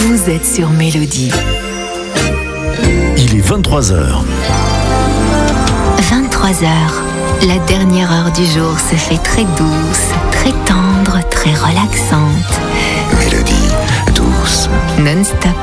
Vous êtes sur Mélodie. Il est 23h. 23h, la dernière heure du jour se fait très douce, très tendre, très relaxante. Mélodie douce. Non-stop.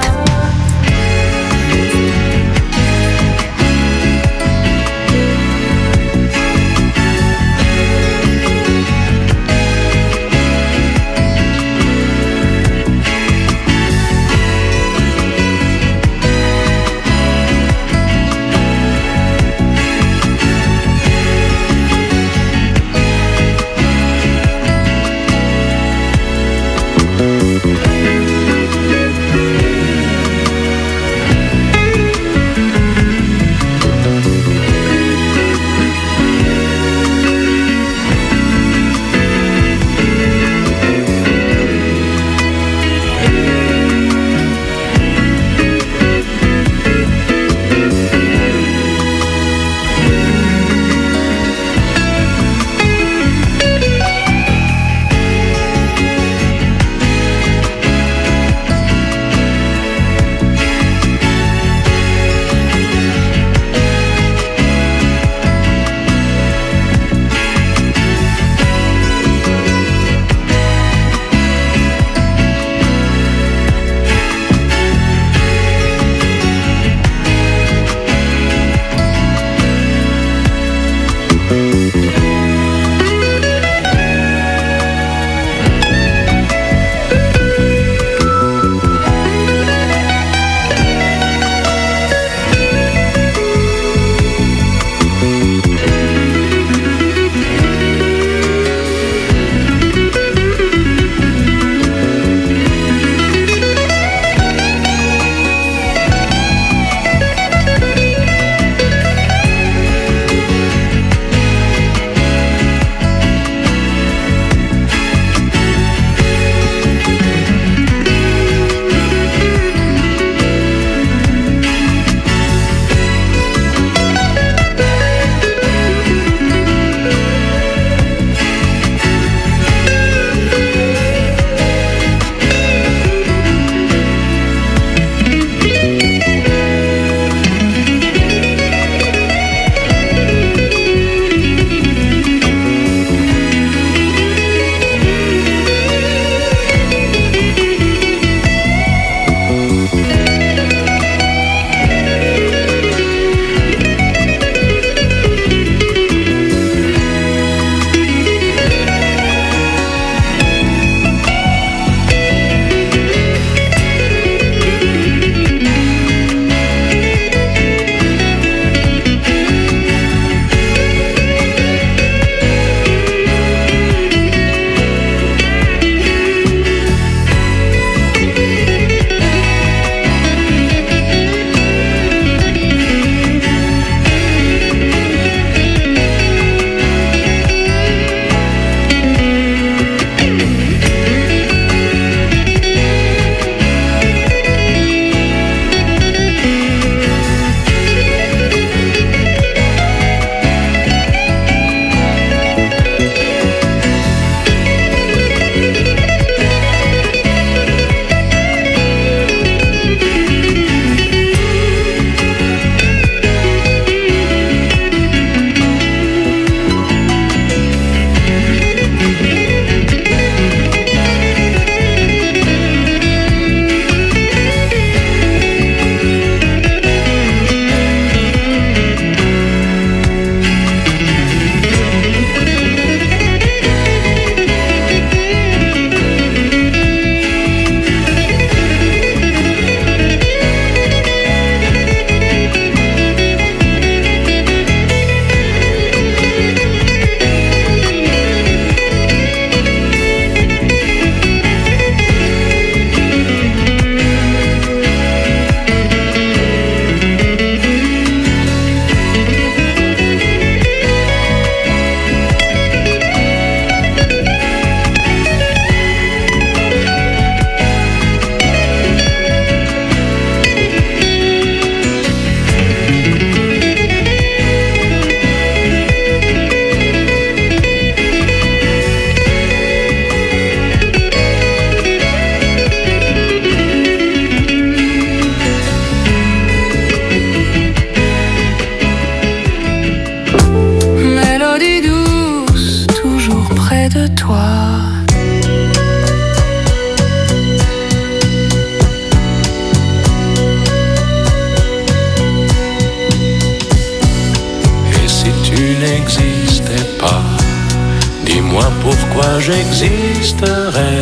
pourquoi j'existerais.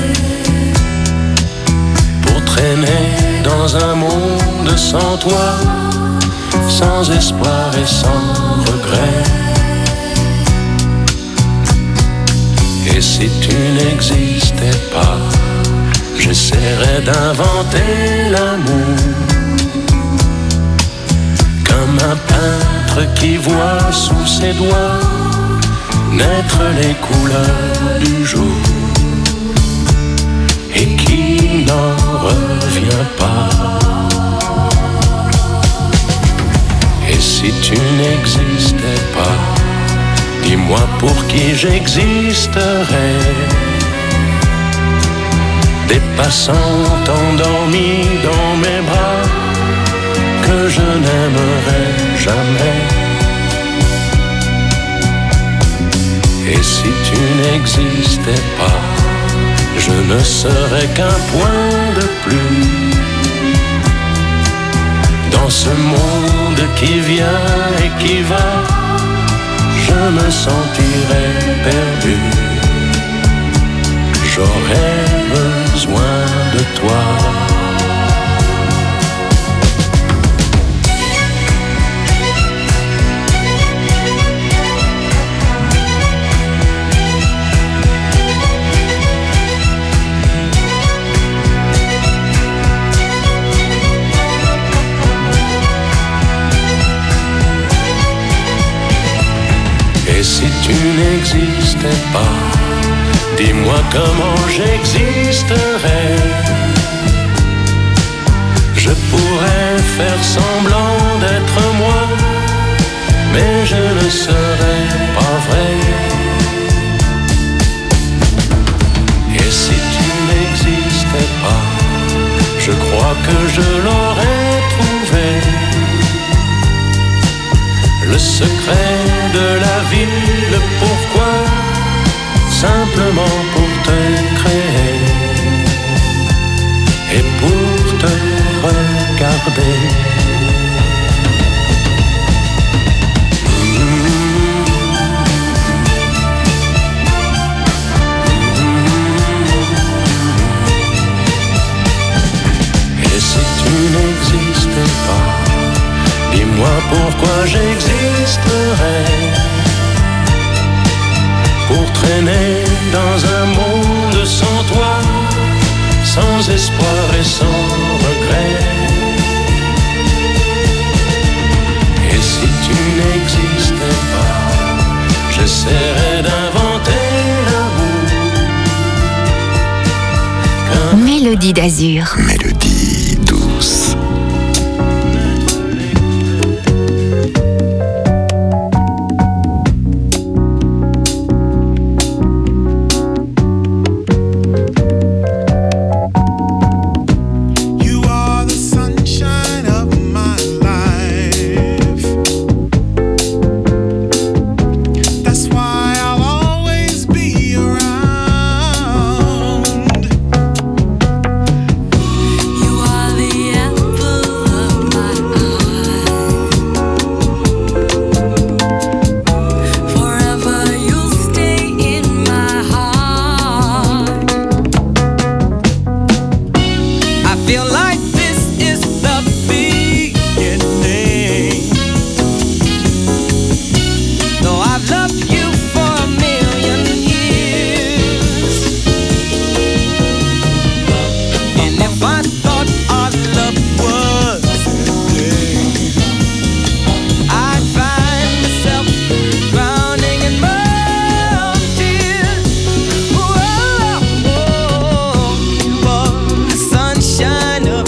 Pour traîner dans un monde sans toi, sans espoir et sans regret. Et si tu n'existais pas, j'essaierais d'inventer l'amour, comme un peintre qui voit sous ses doigts naître les couleurs du jour et qui n'en revient pas. Et si tu n'existais pas, dis-moi pour qui j'existerais. Des passants endormis dans mes bras que je n'aimerais jamais. Et si tu n'existais pas, je ne serais qu'un point de plus dans ce monde qui vient et qui va. Je me sentirais perdu. J'aurais besoin de toi. Et si tu n'existais pas, dis-moi comment j'existerais. Je pourrais faire semblant d'être moi, mais je ne serais pas vrai. Et si tu n'existais pas, je crois que je l'aurais trouvé. Le secret de la vie, le pourquoi, simplement pour te créer et pour te regarder. Et si tu n'existais pas, dis-moi pourquoi j'existerais. Pour traîner dans un monde sans toi, sans espoir et sans regret. Et si tu n'existais pas, j'essaierais d'inventer l'amour. Mélodie d'Azur. Mélodie douce. Sunshine of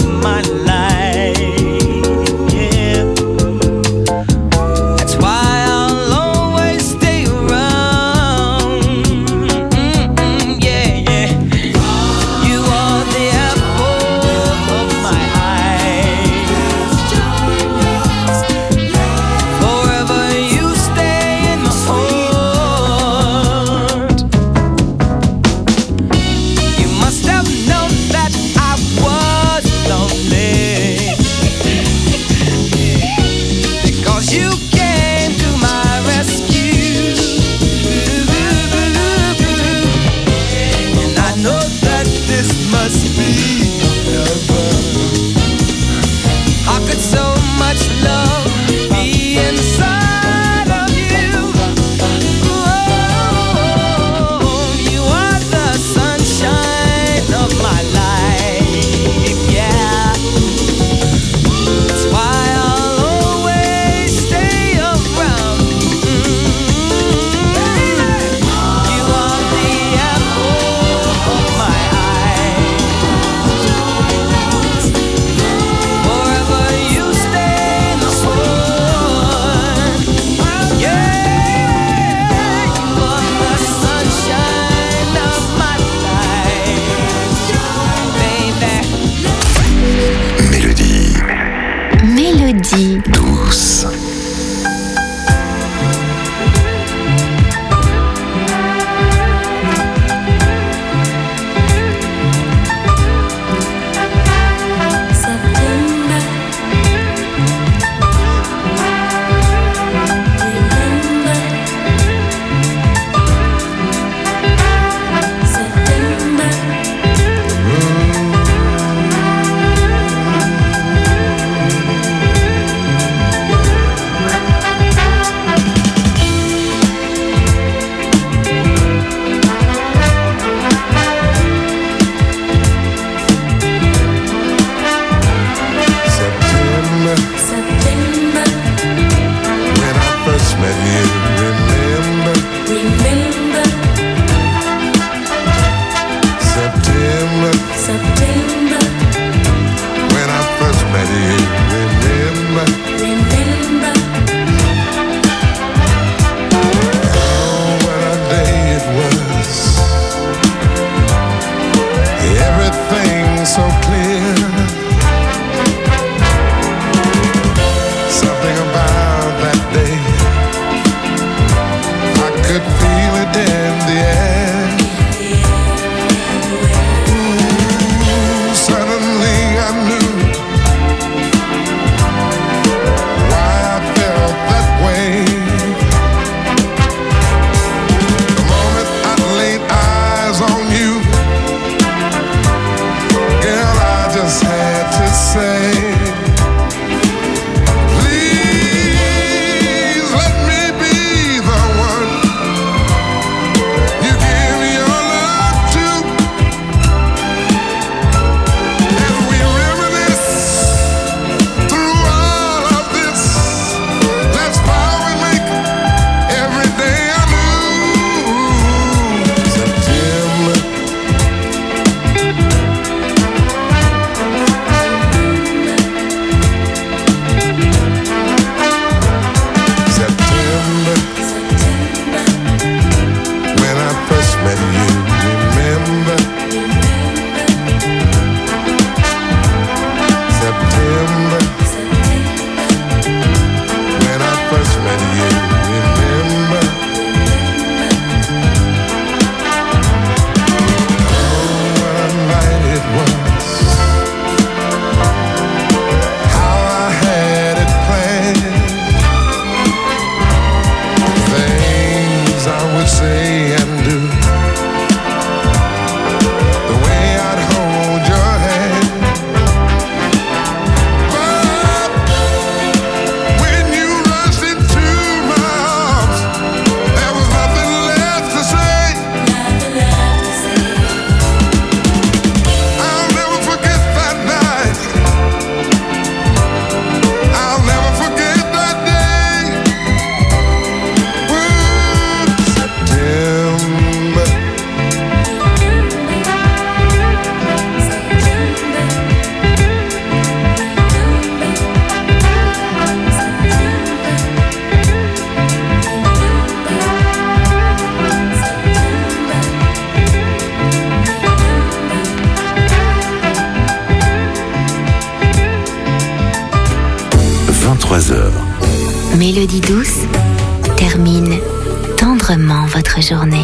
Mélodie douce termine tendrement votre journée.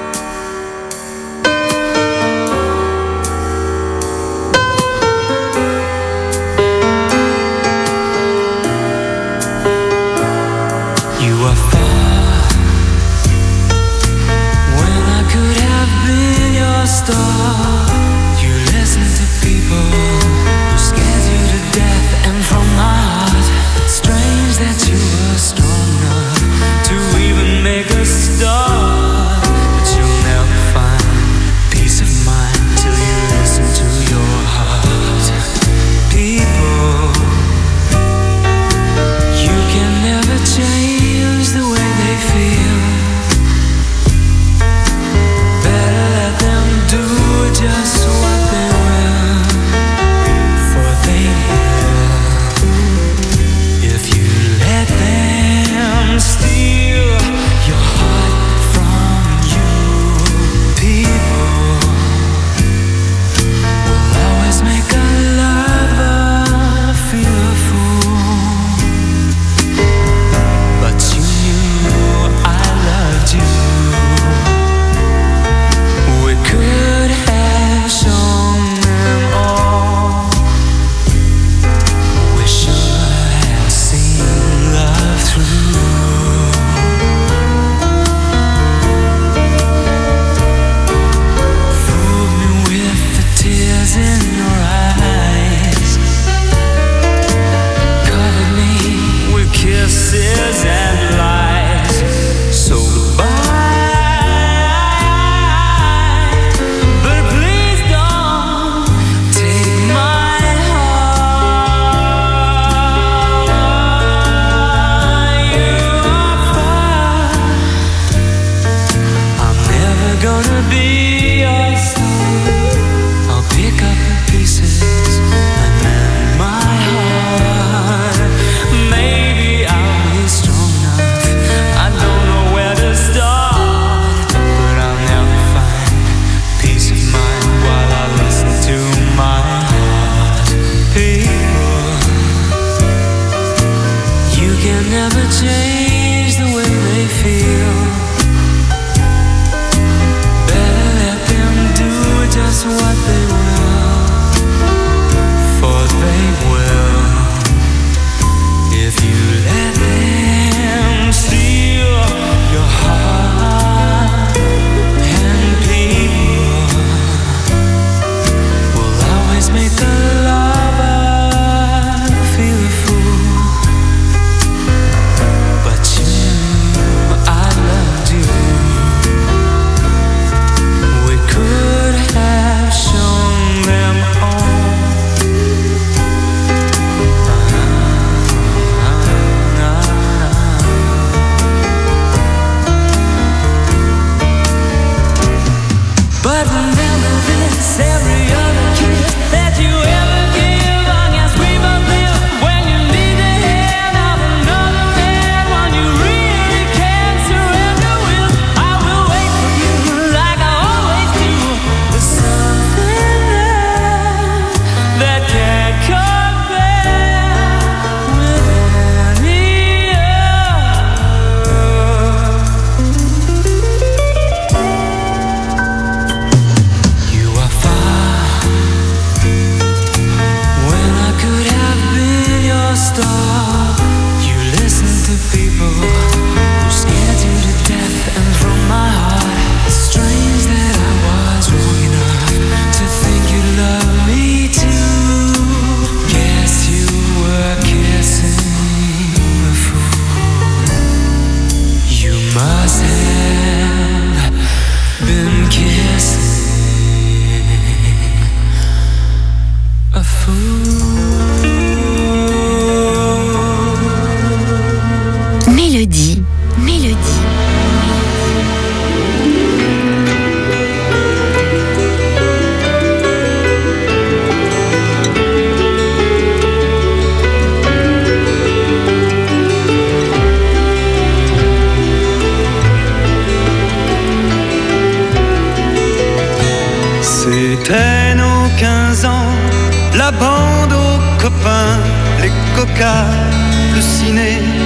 C'était nos 15 ans, la bande aux copains, les cocards, le ciné,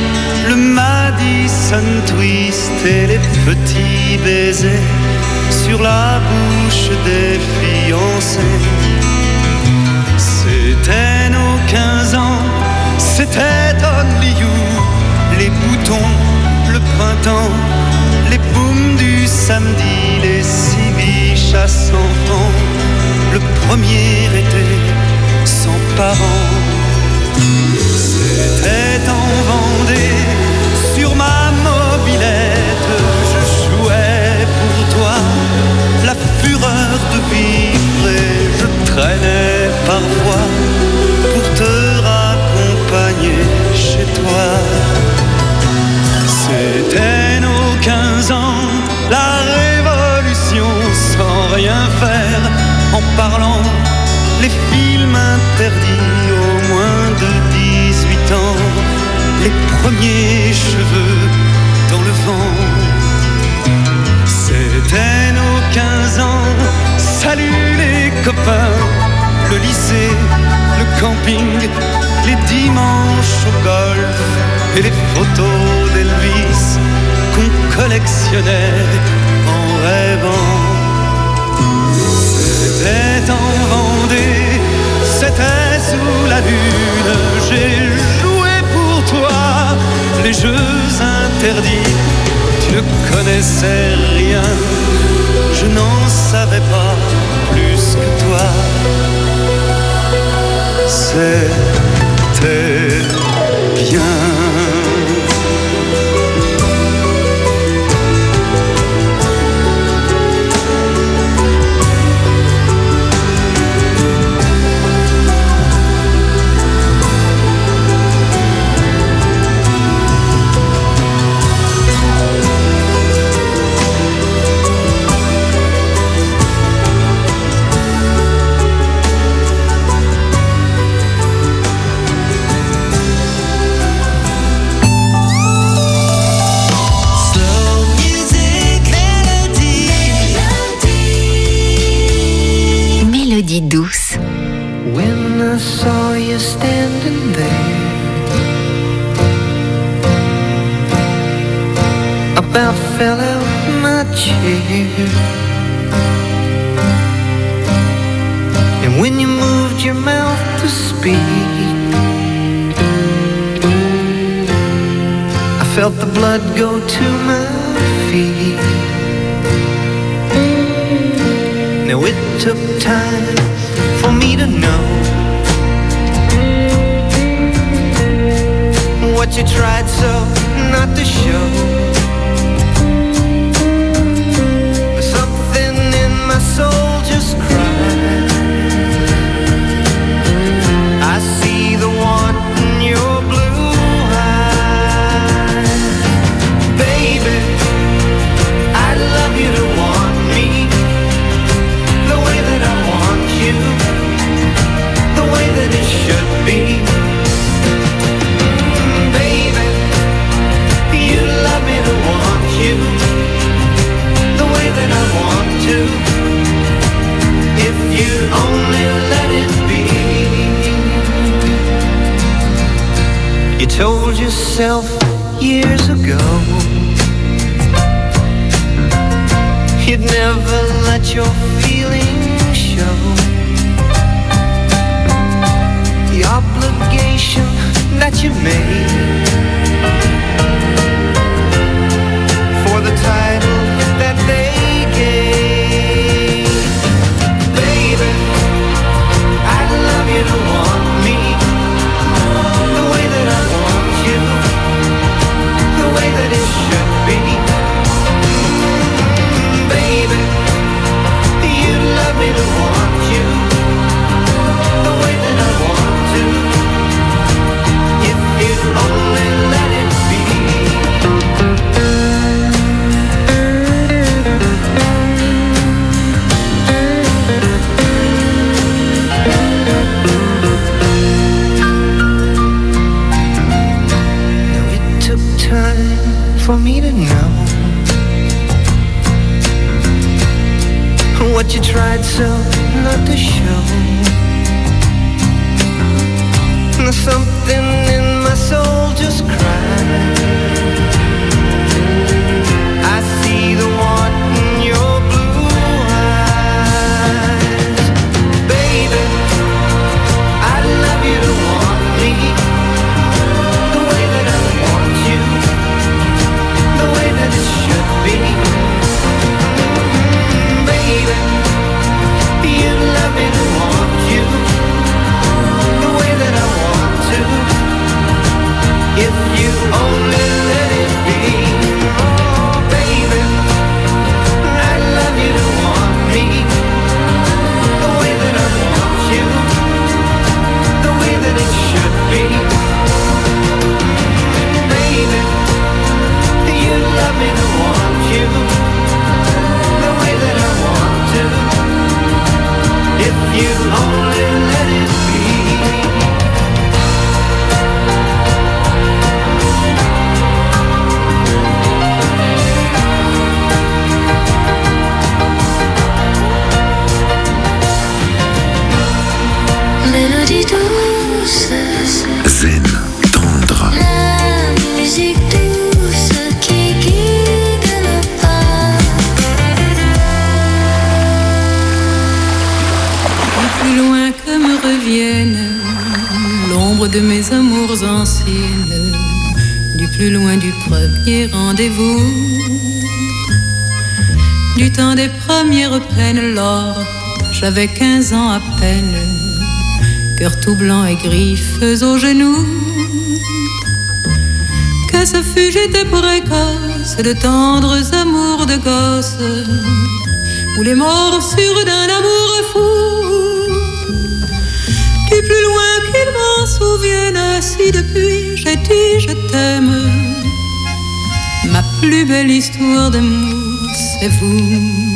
le Madison Twist et les petits baisers sur la bouche des fiancés. C'était nos 15 ans, c'était Only You, les boutons, le printemps, les booms du samedi, les 6 biches à 100 francs, le premier été sans parents. C'était en Vendée, sur ma mobilette, je jouais pour toi la fureur de vivre et je traînais parfois pour te raccompagner chez toi. C'était nos 15 ans, la révolution sans rien faire, en parlant les films interdits aux moins de 18 ans, les premiers cheveux dans le vent. C'était nos 15 ans, salut les copains, le lycée, le camping, les dimanches au golf et les photos d'Elvis qu'on collectionnait en rêvant. C'était en Vendée, c'était sous la lune, j'ai joué pour toi les jeux interdits. Tu ne connaissais rien, je n'en savais pas plus que toi. C'était bien. Douce. When I saw you standing there, I about fell out my chair. And when you moved your mouth to speak, I felt the blood go to my feet. Now it took time for me to know what you tried so not to show. Something in my soul just cried. I see the want in your blue eyes. Baby, I'd love you to want me the way that I want you, the way that it should be. Baby, you love me to want you the way that I want to, if you'd only let it be. You told yourself years ago you'd never let your feelings show. The obligation that you made for the title that they gave. Baby, I'd love you to want me the way that I want you, the way that it should be. Baby, you'd love me to want you the way that I want to, if you'd only let it be. Now it took time for me to know what you tried so not to show. Now something in my soul just cried. Mélodie douce, Zen, tendre. la musique douce qui guide nos pas. Plus loin que me revienne l'ombre de mes amours anciennes, du plus loin du premier rendez-vous, du temps des premières peines, lors j'avais 15 ans à peine, cœur tout blanc et griffes aux genoux. Que ce fut, j'étais précoce, de tendres amours de gosse, ou les morsures d'un amour fou. Du plus loin qu'il m'en souvienne, si depuis j'ai dit je t'aime, ma plus belle histoire d'amour, c'est vous.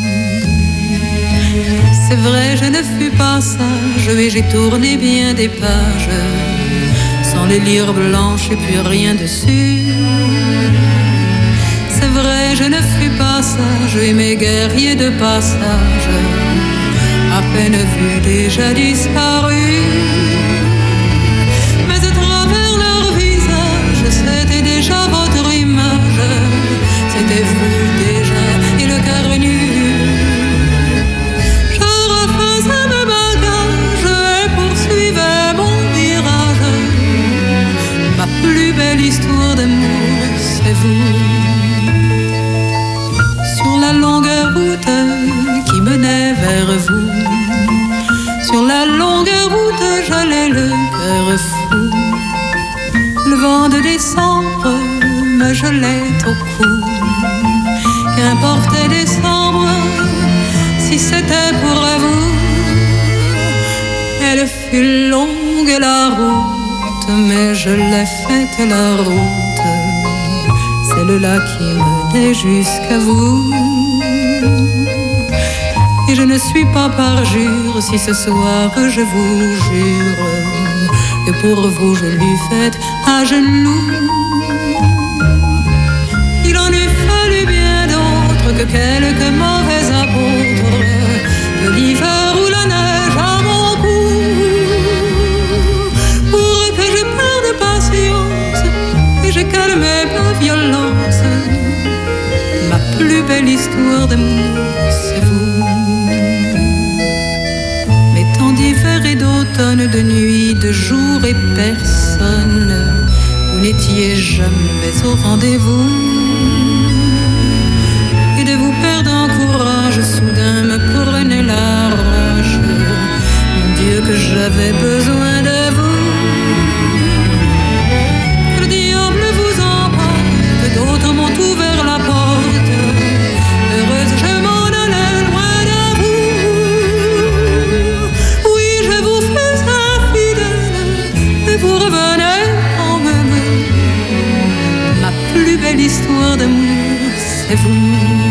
C'est vrai, je ne fus pas sage et j'ai tourné bien des pages sans les lire blanches et puis rien dessus. C'est vrai, je ne fus pas sage et mes guerriers de passage à peine vus déjà disparus. Mais à travers leur visage, c'était déjà votre image, c'était vous déjà et le cœur nu. Je refaisais mes bagages et poursuivais mon virage. Ma plus belle histoire d'amour, c'est vous. Sur la longue route qui menait vers vous, sur la longue route, j'allais le cœur fou. Le vent de décembre me gelait au cou. Qu'importait décembre si c'était pour vous. Elle fut longue la route, mais je l'ai faite la route, celle-là qui menait jusqu'à vous. Et je ne suis pas parjure si ce soir je vous jure que pour vous je l'eus faite à genoux. Il en eût fallu bien d'autres que quelques mauvais apôtres, de l'hiver ou la neige à mon cou, pour que je perde patience et je calmé ma violence. Ma plus belle histoire d'amour, c'est vous. D'hiver et d'automne, de nuit, de jour et personne, vous n'étiez jamais au rendez-vous. Et de vous perdre en courage, soudain me prenait la rage. Mon Dieu, que j'avais besoin de vous. Que le diable vous emporte, d'autres m'ont ouvert la porte. Heureuse, je m'en allais loin de vous. Vous revenez quand même. Ma plus belle histoire d'amour, c'est vous.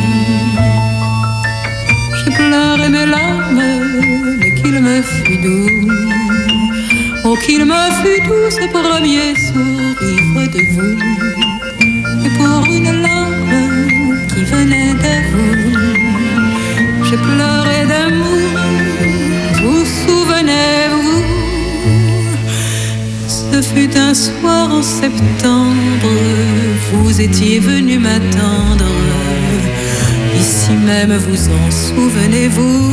J'ai pleuré mes larmes, mais qu'il me fut doux. Oh, qu'il me fut doux ce premier sourire de vous. Et pour une larme qui venait de vous, j'ai pleuré d'amour. Vous souvenez-vous? Ce fut un soir en septembre, vous étiez venu m'attendre. Ici même, vous en souvenez-vous?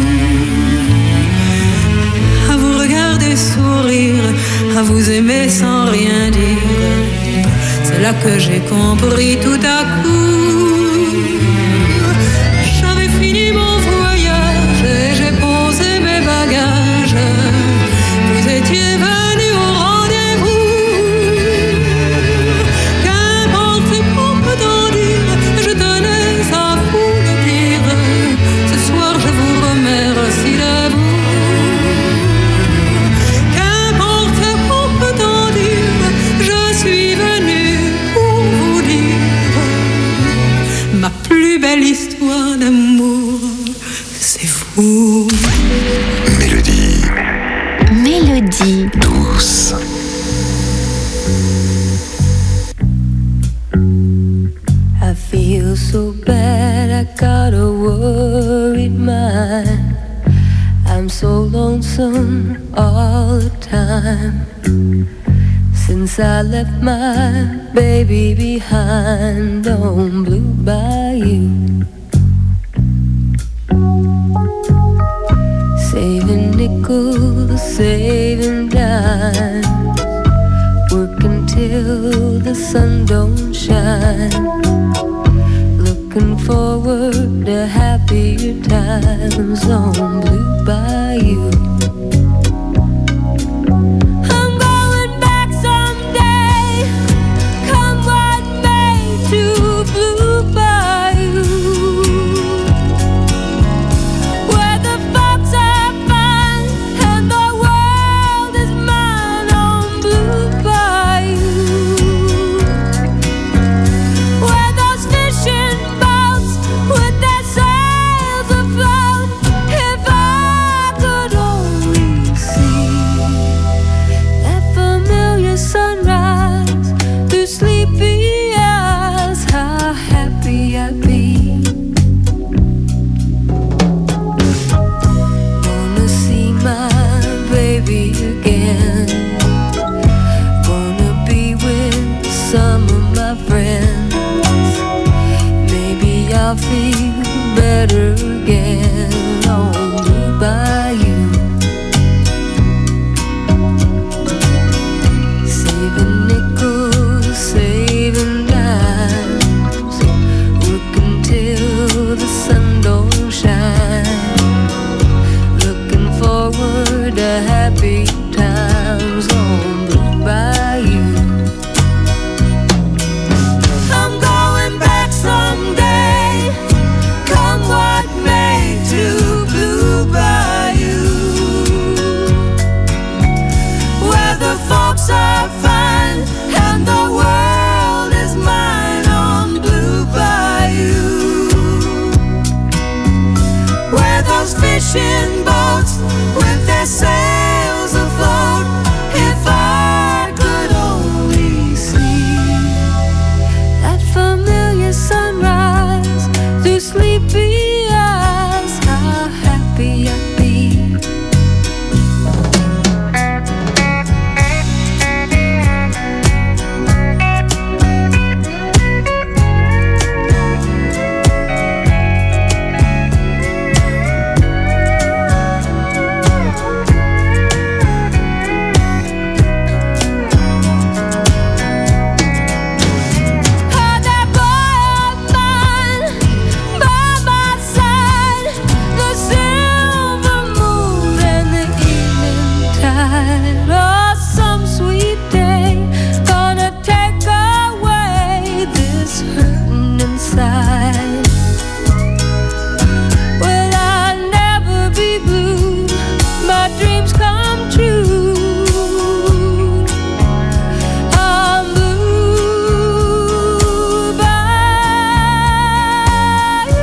À vous regarder sourire, à vous aimer sans rien dire. C'est là que j'ai compris tout à coup. J'avais fini mon voyage et j'ai posé mes bagages. Vous étiez venu au rendez-vous. Qu'importe ce qu'on peut en dire, je tenais à vous le dire. Ce soir je vous remercie de vous. Qu'importe ce qu'on peut en dire, je suis venu pour vous dire ma plus belle histoire d'amour, c'est vous. Mélodie. Mélodie Douce. I feel so bad, I got a worried mind. I'm so lonesome all the time since I left my baby behind on Blue Bayou. Saving nickels, saving dimes, working till the sun don't shine, looking forward to happier times on Blue Bayou. I'm going back someday, come what may, to Blue Bayou, where the folks are fine and the world is mine on Blue Bayou, where those fishing boats with their sails afloat, if I could only see that familiar sunrise through sleepy eyes, how happy I'd be. Wanna see my baby again, wanna be with some of my friends, maybe I'll feel better again on Blue Bayou. Saving nickels, saving dimes, working till the sun don't shine, looking forward to happy times on Blue Bayou. I'm going back someday, come what may, to Blue Bayou, where the folks are fine and the world is mine on Blue Bayou, where those fishing boats with their sails afloat, if I could only see that familiar sunrise through sleepy eyes, how happy I'd be. Had that boy of mine by my side, the silver moon and the evening tide. Oh, some sweet day gonna take away this hurting inside. Will I never be blue? My dreams come true. On Blue Bayou.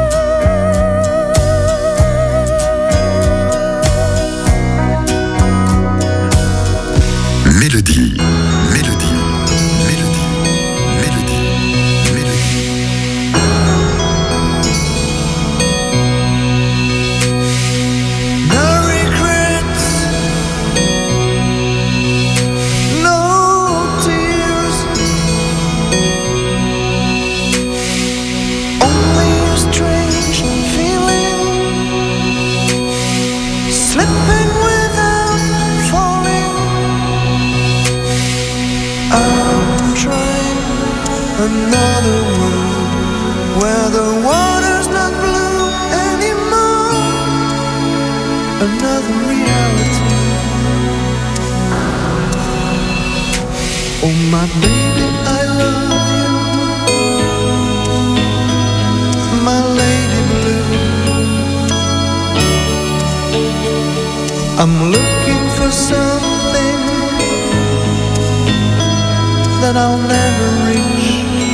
Mélodie, mélodie, mélodie, mélodie, mélodie. No regrets, no tears, only a strange feeling, slipping without falling. I'm trying another world where the water's not blue anymore, another reality. Oh my baby, I love you, my lady blue. I'm looking for something that I'll never reach.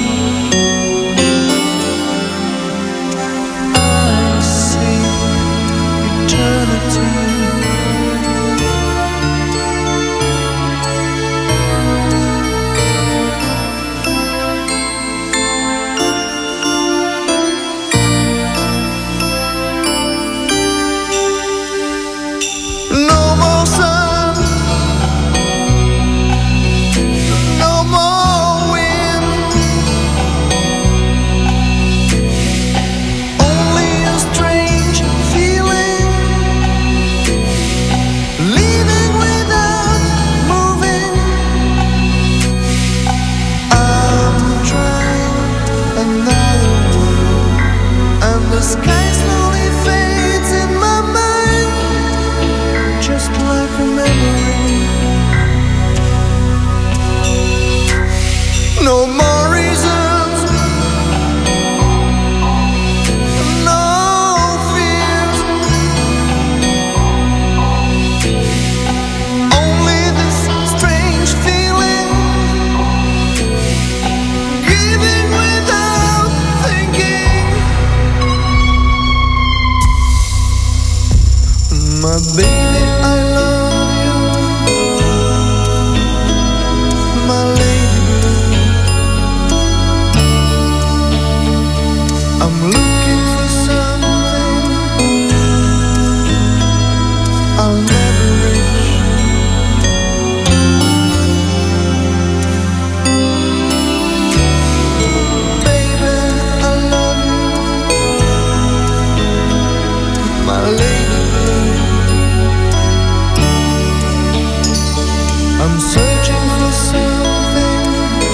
I see eternity. No more reasons, no fears, only this strange feeling, giving without thinking. My baby, I love you, my lady blue. I'm looking for something I'll never reach. Baby, I love you, my lady blue. I'm searching for something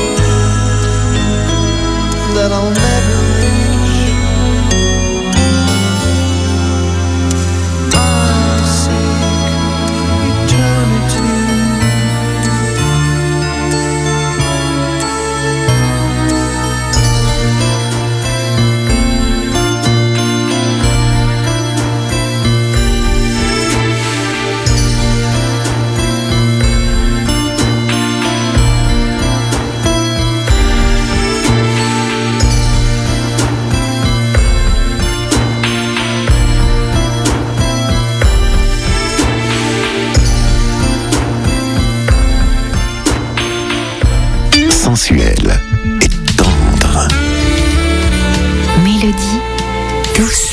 that I'll never reach. I seek eternity. Sensuel et tendre. Mélodie douce.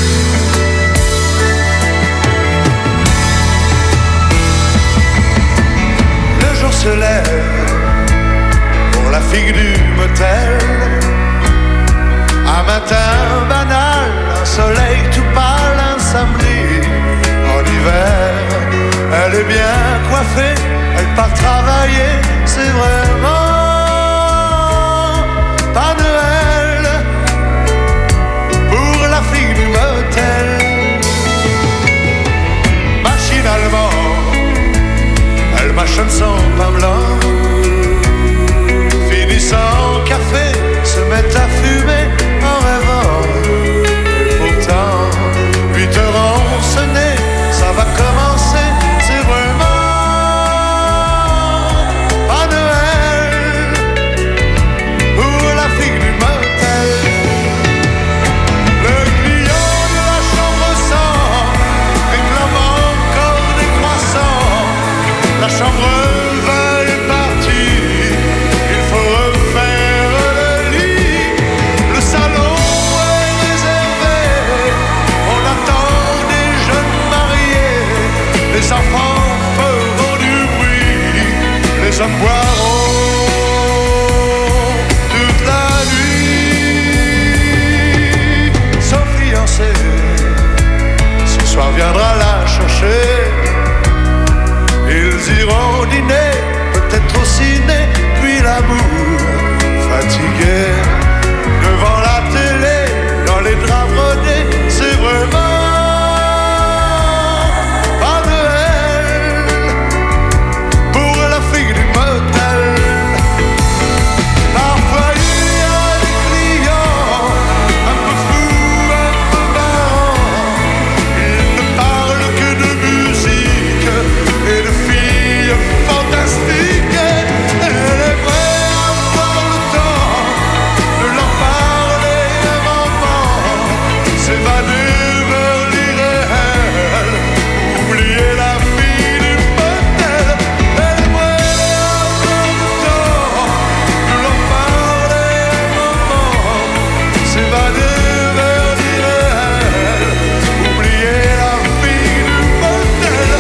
Le jour se lève pour la figue du motel. Un matin banal, un soleil tout pâle, un samedi en hiver. Elle est bien coiffée, elle part travailler, c'est vraiment pas Noël pour la fille du motel. Machinalement, elle mâchonne son pain blanc. Finissant café, se met à fumer en rêvant. Et pourtant, 8 heures ont sonné, ça va commencer, c'est vraiment pas Noël pour la fille du motel. Le client de la chambre 100 réclame encore des croissants. La chambre 20 est partie, il faut refaire le lit. Le salon est réservé, on attend des jeunes mariés. Les enfants feront du bruit, les hommes boiront toute la nuit. Son fiancé, ce soir viendra la chercher. Ils iront dîner, peut-être au ciné, puis l'amour fatigué devant la télé, dans les draps brodés, c'est vraiment pas Noël pour la fille du motel. Parfois il y a des clients un peu fous, un peu marrants. Ils ne parlent que de musique et de filles fantastiques. Elle aimerait avoir le temps de leur parler un moment, s'évader vers l'irréel, oublier la fille du motel. Elle aimerait avoir le temps de leur parler un moment, s'évader vers l'irréel, oublier la fille du motel.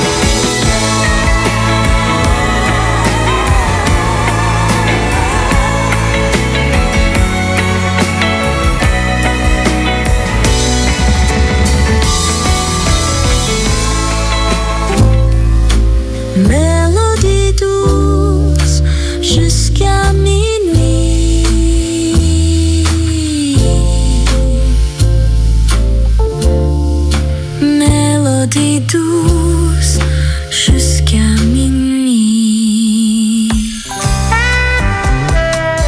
Mélodie douce jusqu'à minuit. Mélodie douce jusqu'à minuit.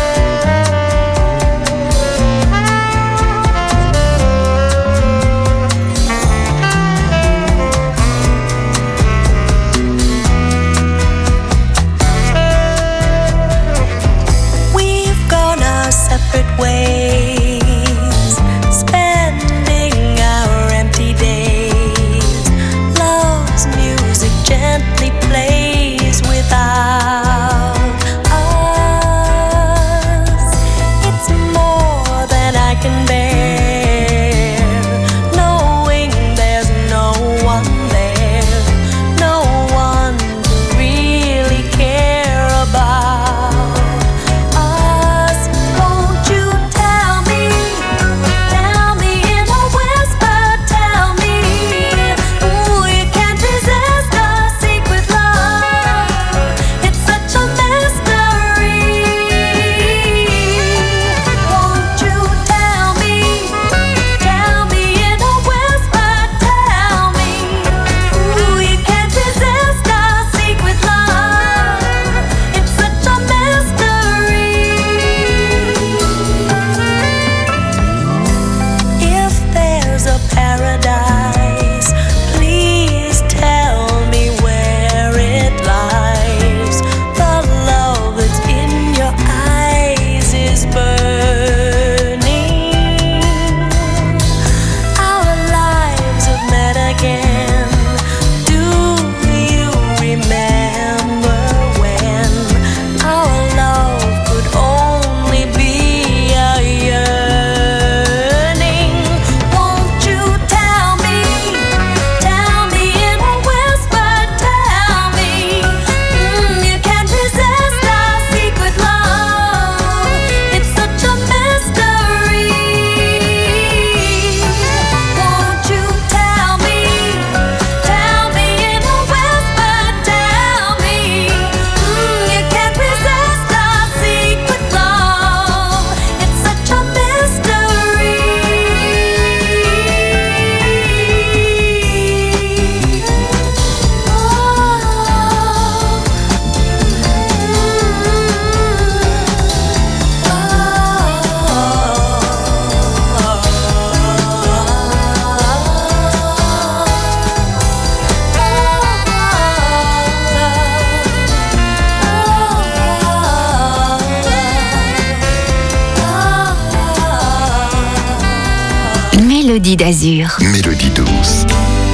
Mélodie d'Azur. Mélodie douce.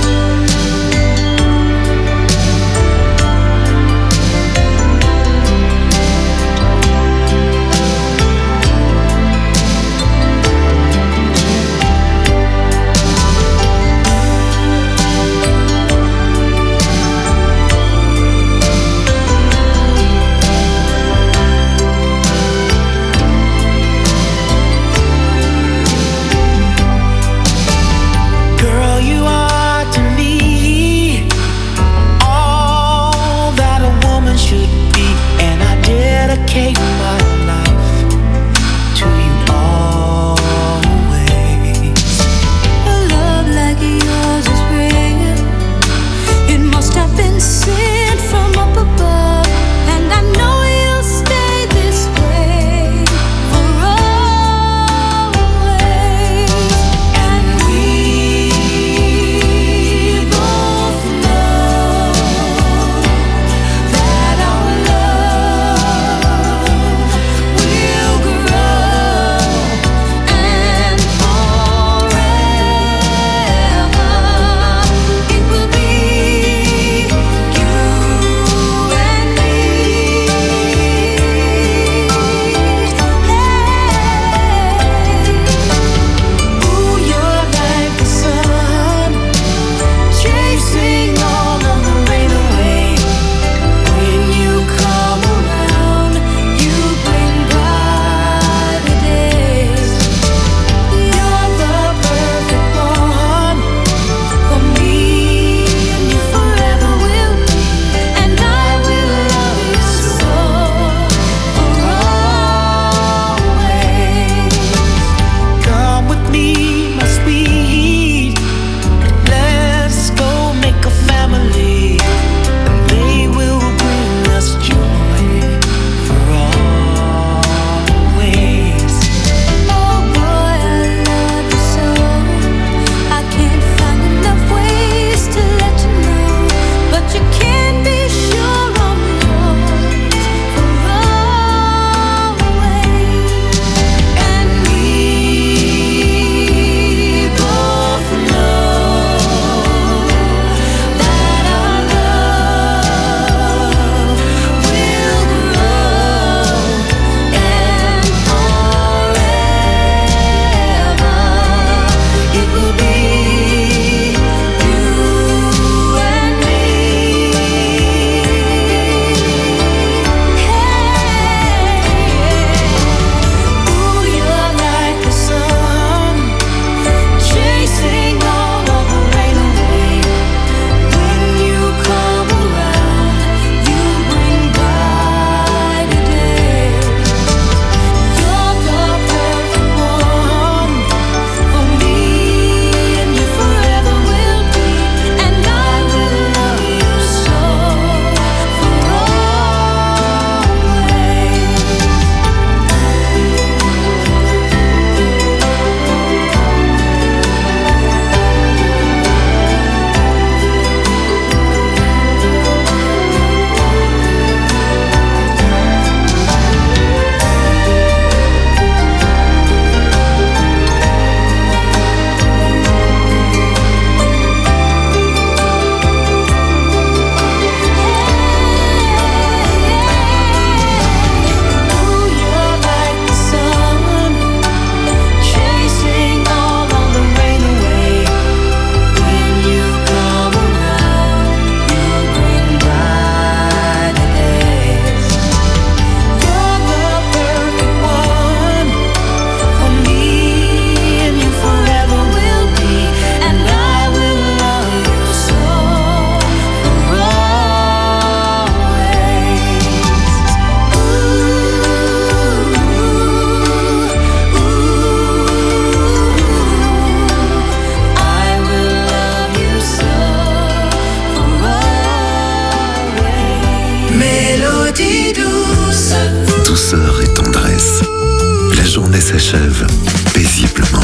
Douceur et tendresse. La journée s'achève paisiblement.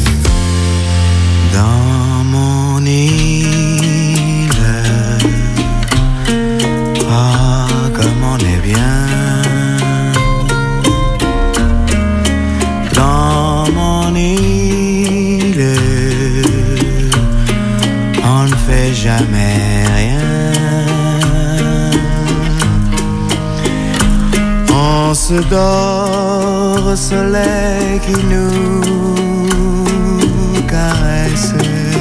Dans mon île, ah, comme on est bien. Dans mon île, se dort au soleil qui nous caresse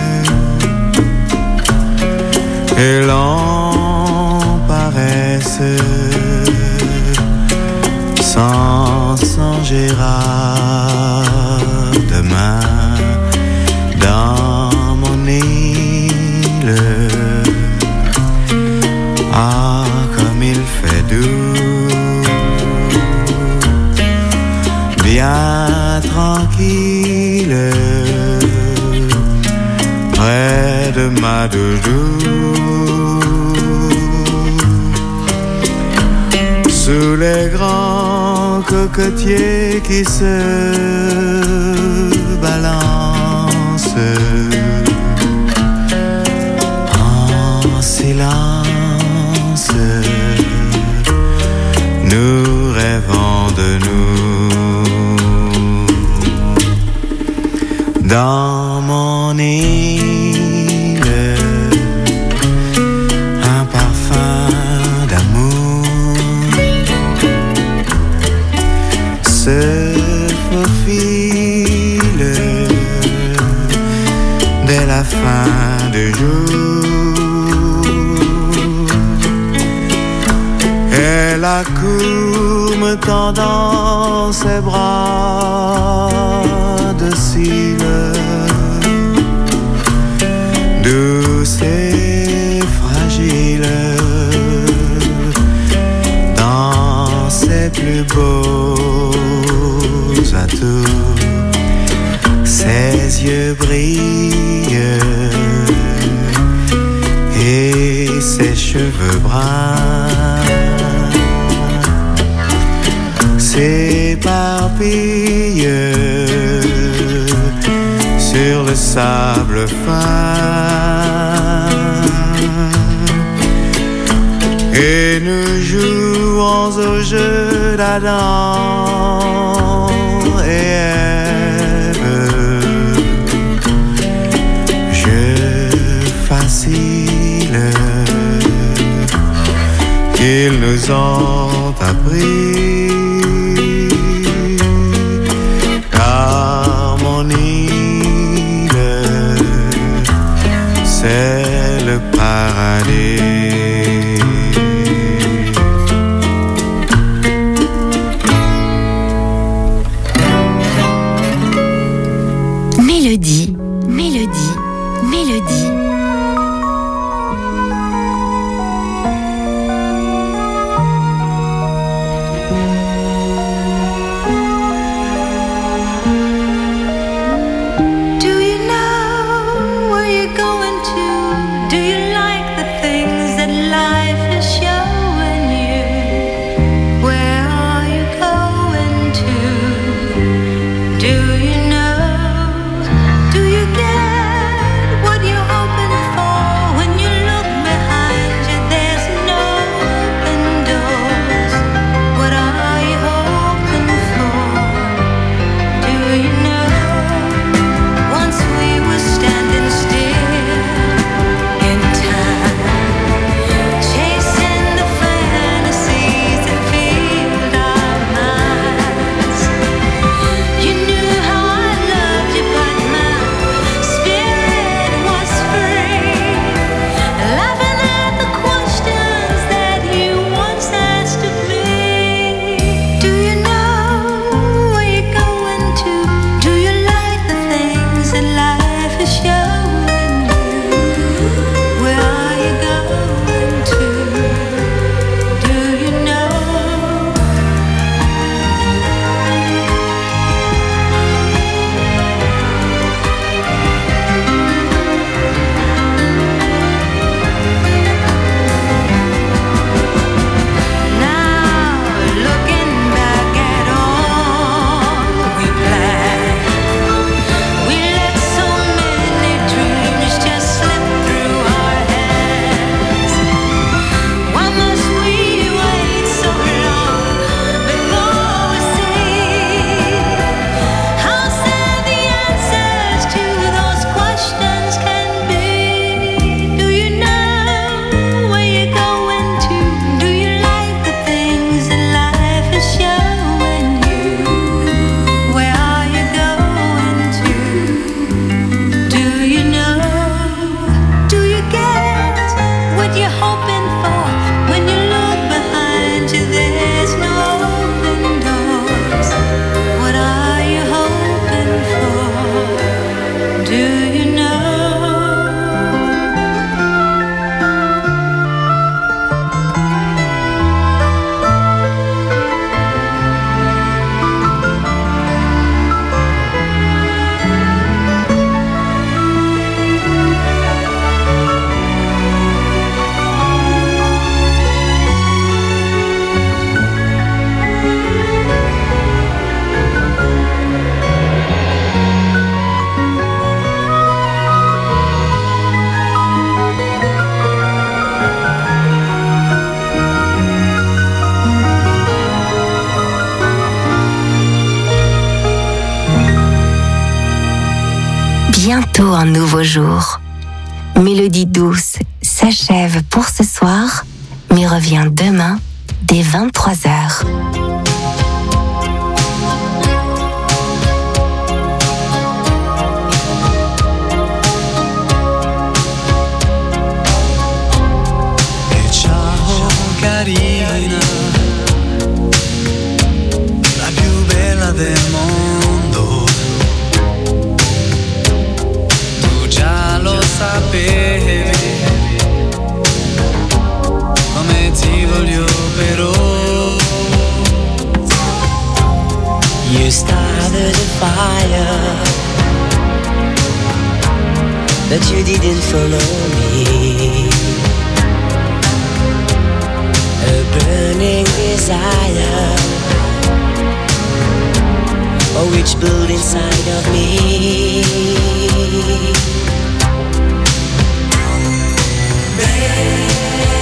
et l'on paresse sans songer à demain dans mon île. Ah, comme il fait doux, bien tranquille, près de ma doudou, sous les grands cocotiers qui se balancent en silence. Nous rêvons de nous dans mon île, un parfum d'amour se faufile dès la fin du jour. Elle accourt me tendant ses bras dociles, douce et fragile, dans ses plus beaux atours. Ses yeux brillent et ses cheveux bruns s'éparpillent sur le sable fin. Et nous jouons au jeu d'Adam et Ève. Jeu facile qu'ils nous ont appris. Car mon île, c'est le paradis. Mélodie, mélodie, mélodie. Do you know where you're going to? Do you like the things bientôt un nouveau jour. Mélodie douce s'achève pour ce soir, mais revient demain dès 23h. E ciao carina, la più bella del mondo. Tu già lo sapevi come ti voglio però. You started a fire, but you didn't follow me. A burning desire, oh, which built inside of me. Baby,